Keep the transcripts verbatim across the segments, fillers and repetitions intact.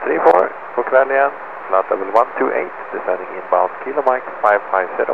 three four, god kväll igen. Flight level one two eight, descending inbound Kilo Mike five five zero.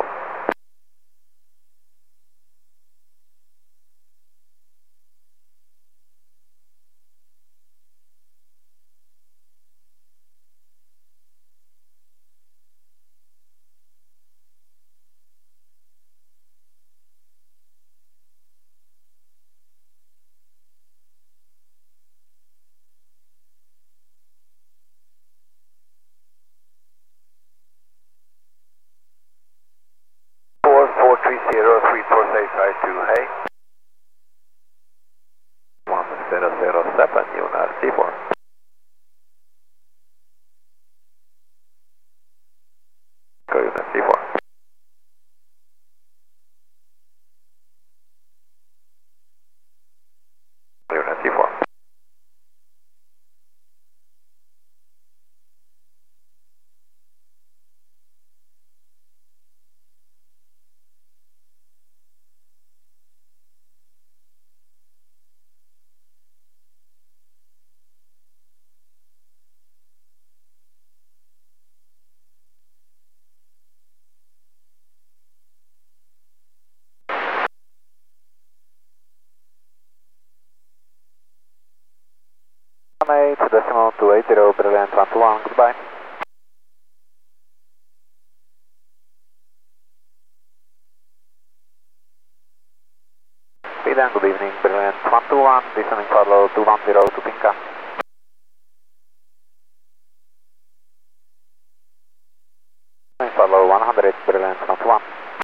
four four three zero, three four eight five two, hey. one zero zero seven, Jonas C four. Go Jonas C four. Jonas C four. one eight, decimal two eight zero, brilliant one two one, goodbye. Speed and good evening, brilliant one two one, descending follow two one zero to Pinka. Follow one hundred, brilliant one two one.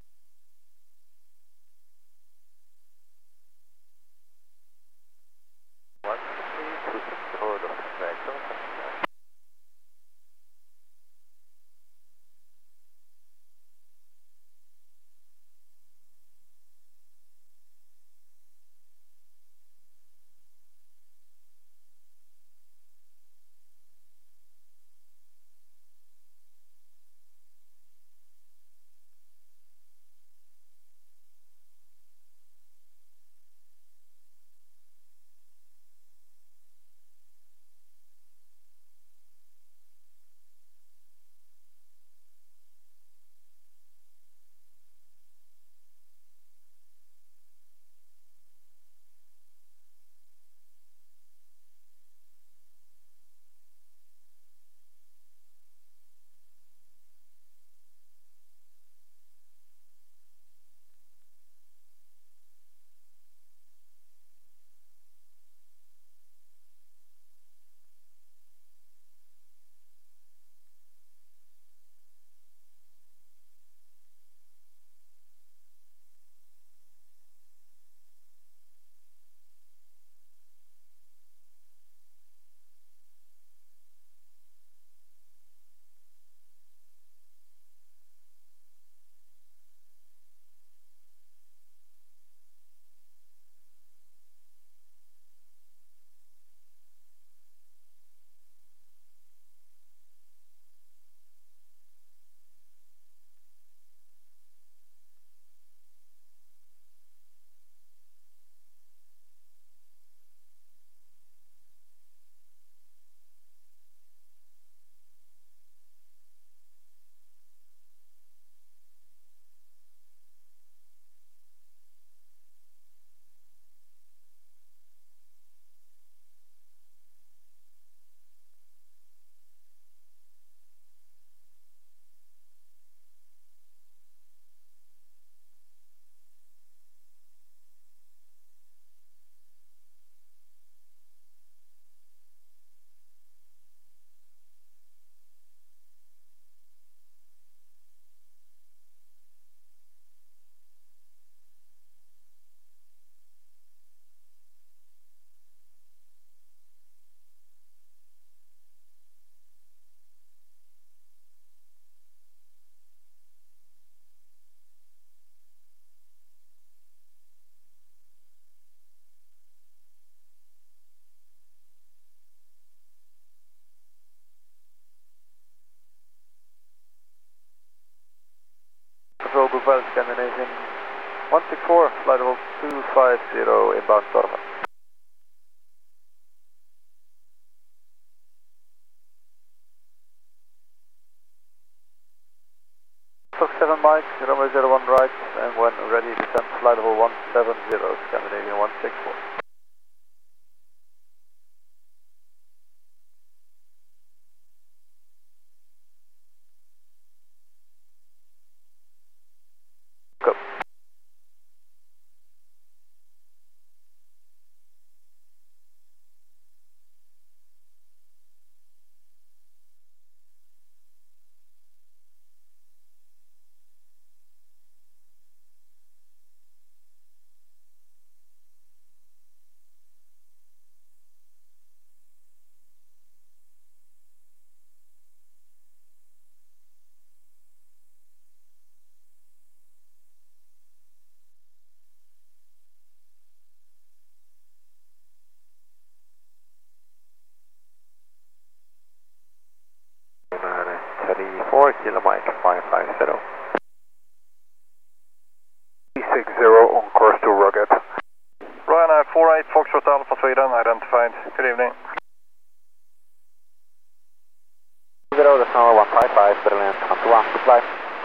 Control Group Well Scandinavian one six four, flight level two five zero, inbound Dorfa. ready, descent flight level one seven zero, Scandinavian one six four. Go. thirty-four, kilo Mike five five zero. three six zero on course to Rugged. Ryanair four eight Foxtrot Alpha Sweden, identified. Good evening. Zero, that's number one five five, brilliant, come to one, fly.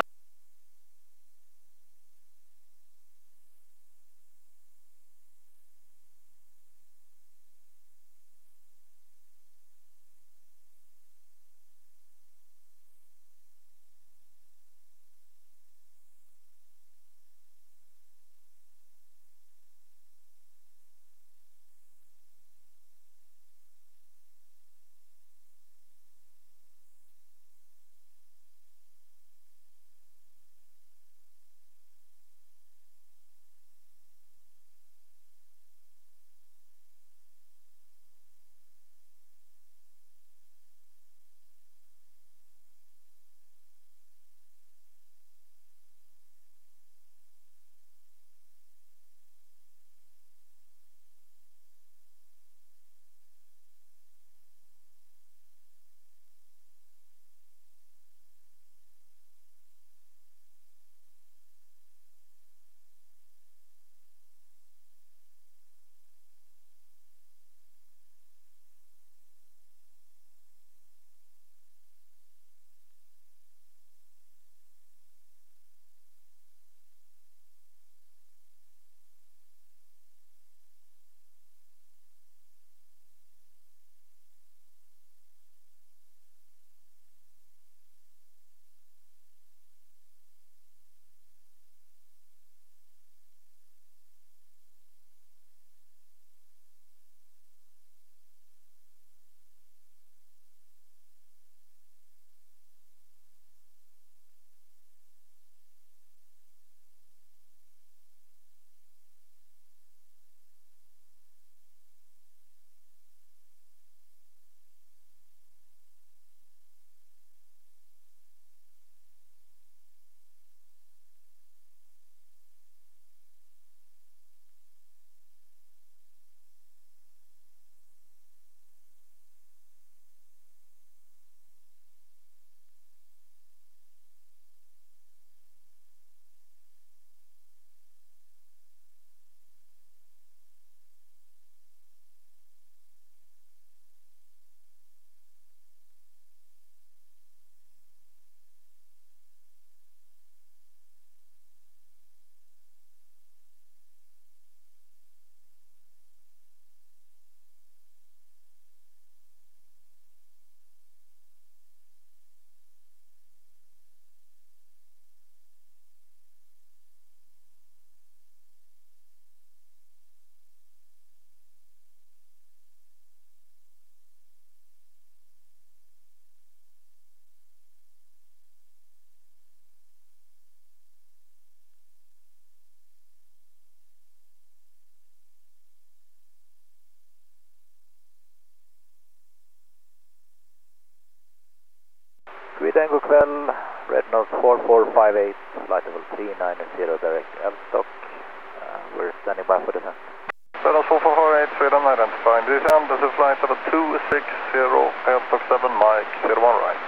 Tango Kväll, Red Nose four four five eight, flight level three nine zero, direct L-stock. Uh, we're standing by for descent. Red Nose four four five eight, Sweden identified. Descent is a flight level two six zero, L-stock seven, Mike zero one right.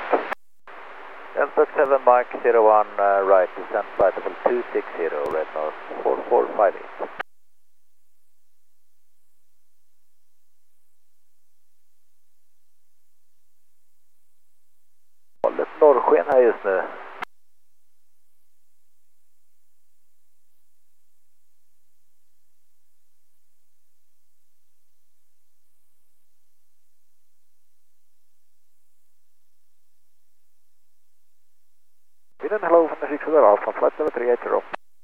L-stock seven, Mike zero one uh, right, descent flight level two six zero, Red Nose four four five eight. Hållet norrsken här just nu. Hotel Alpha, flight level three eighty.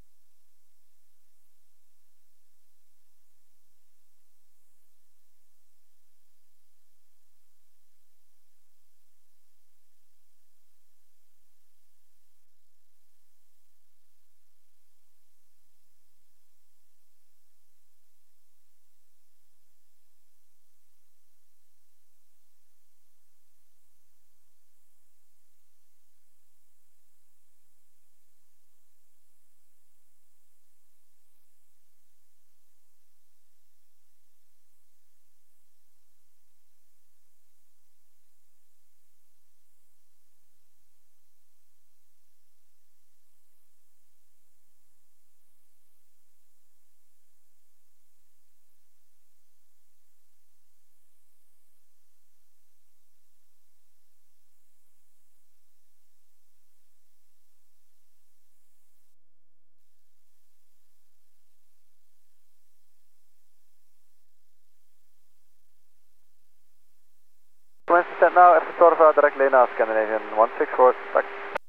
Wednesday now, F Stormfire directly now, Scandinavian one six four, tack.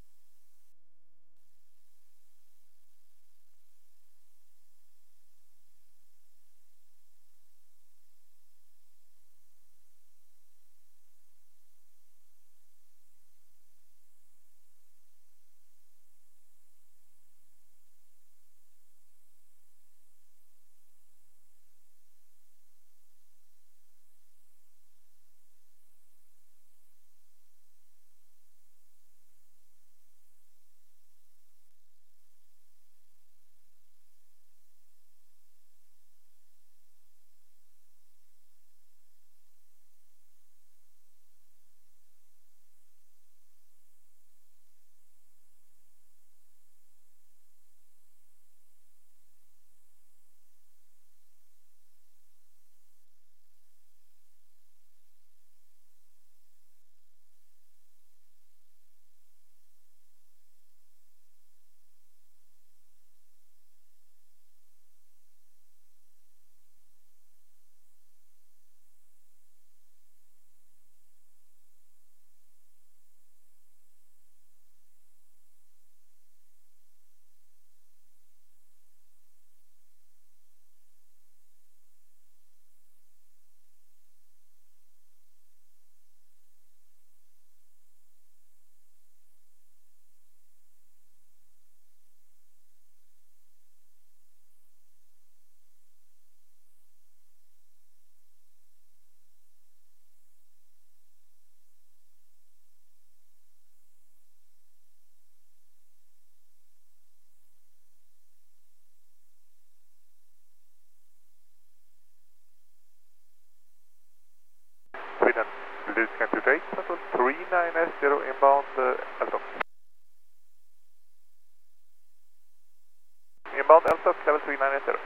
Sweden, Luz can two eight, level three nine zero inbound uh, Elstock. Inbound Elstock, level three nine zero.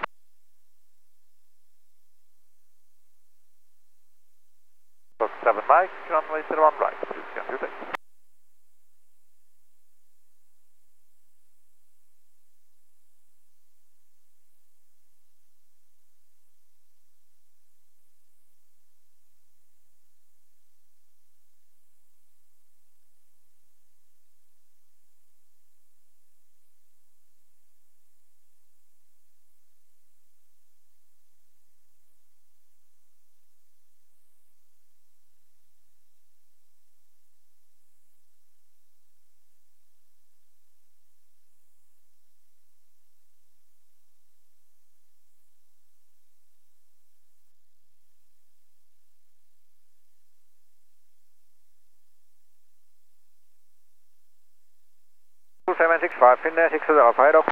Stock seven Mike, runway zero one right, Luz can two eight. two seven six five, Finnair six Hotel Alpha, head off.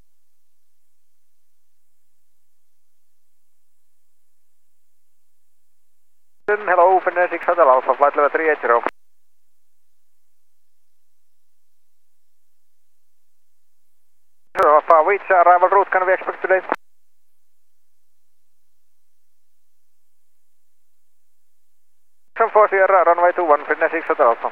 Hello, Finnair six Hotel Alpha, flight level three eighty. Alpha, which arrival route can we expect today? four Sierra, runway two one, Finnair six Hotel Alpha.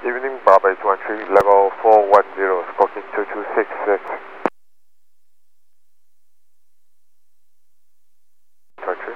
Evening, Bravo eight one three, level four one zero, squawking two two six six. Country.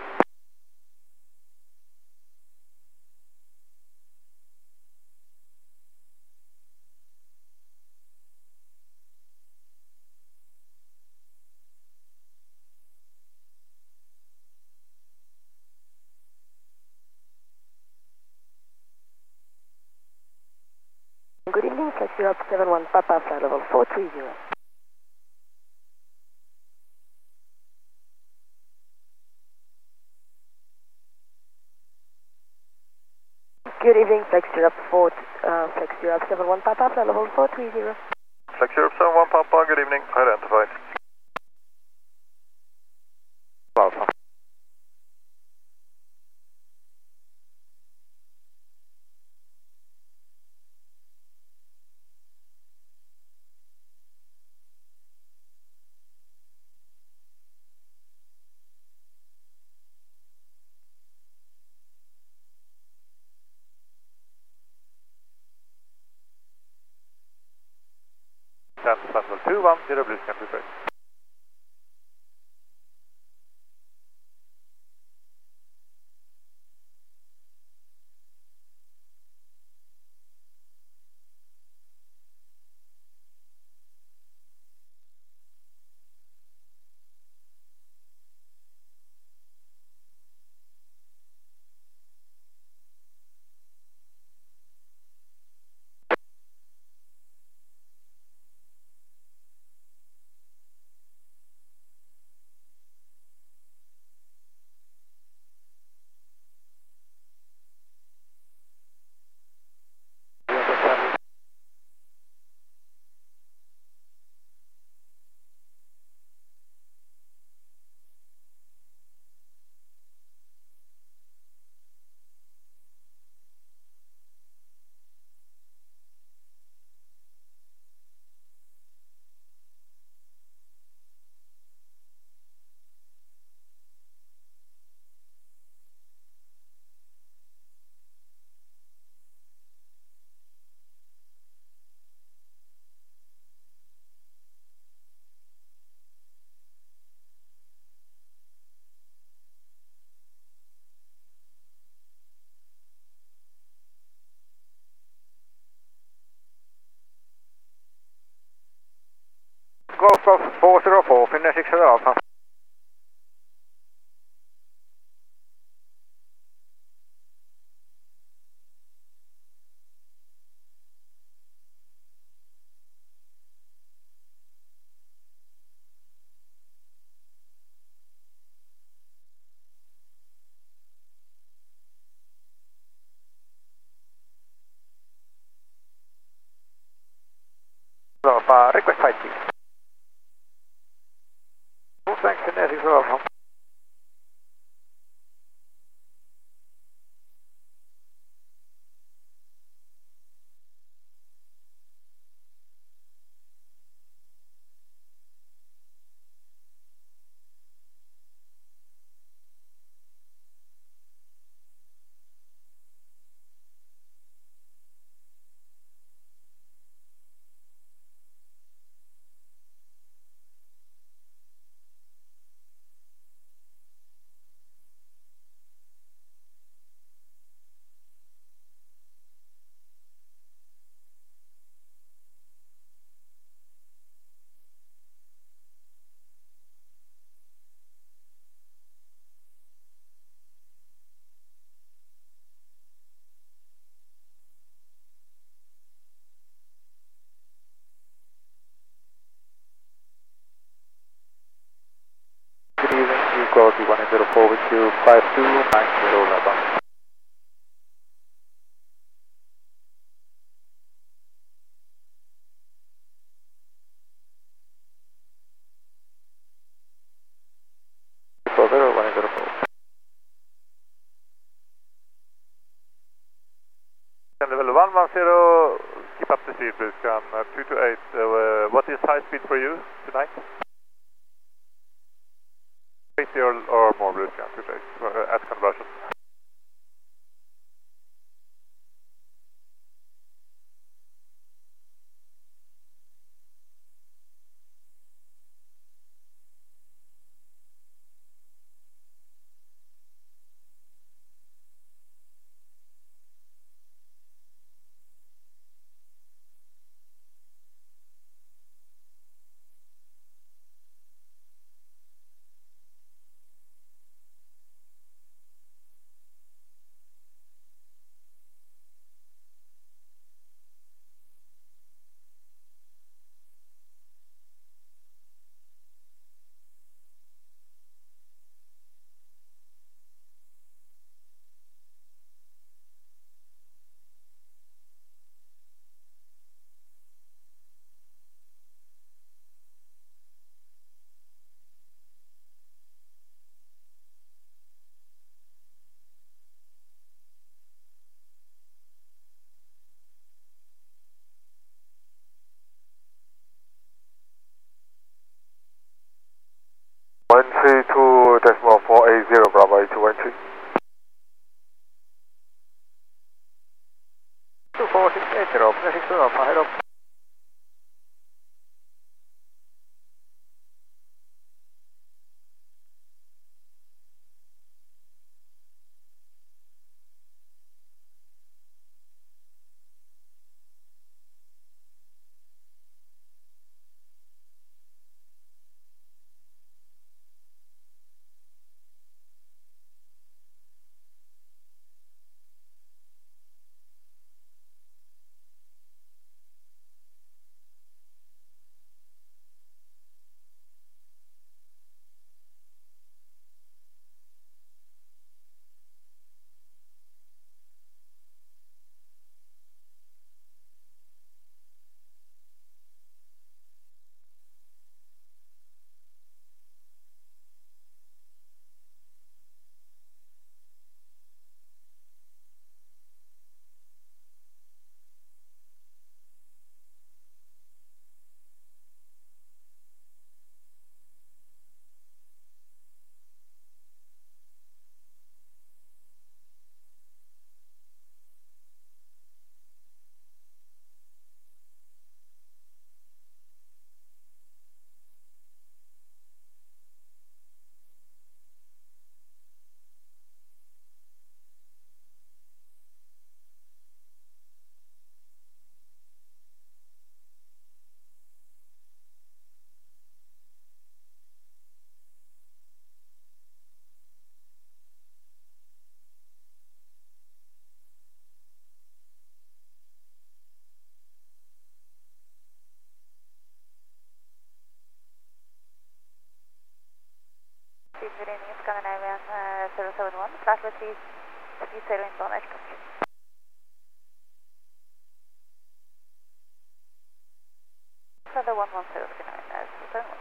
Good evening, flight Europe seven one Papa, flight level four three zero. Good evening, Flex Europe four, uh, Flex Europe seven one Papa, flight level four three zero. Flex Europe seven one Papa, good evening, identified. Alpha. San Francisco two one zero, blue scan prepared. Golf of four zero four, Finland six zero Alpha. Alpha, request height please. Full thanks, Finland six zero Alpha. Good evening, you quality one zero four with you, five two nine zero Lava. four zero one zero four. Level one one zero, keep up the speed, please, scan uh, two two eight. Uh, what is high speed for you tonight? eighty or, or more, blue scan, two two eight, uh, at conversion. three two decimal four eight zero, Bravo eight two one three. two four six eight zero, six two Alpha, head up. Scandinavian Scandinavian uh, zero seven one, flat with three zero inbound aircraft. Flight one one zero three nine, uh, zero seven one.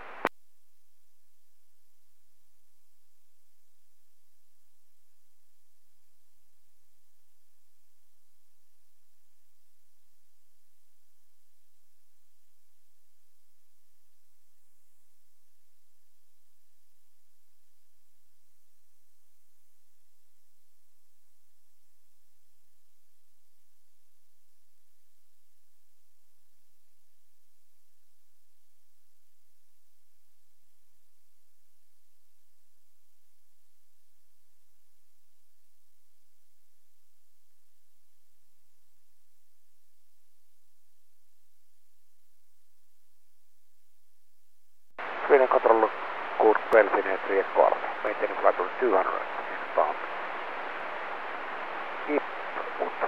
Sweden control code twelve in three and four, maintaining flight level two hundred, inbound. Keep move.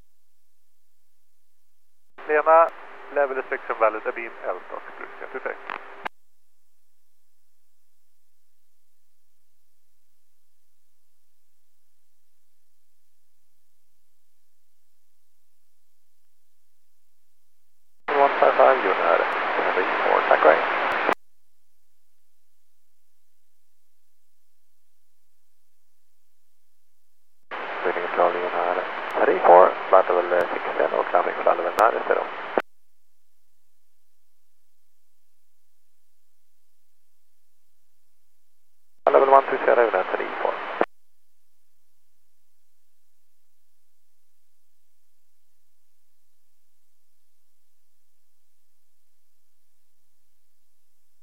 Lena, level restriction valid, beam L stock, plus twenty-six.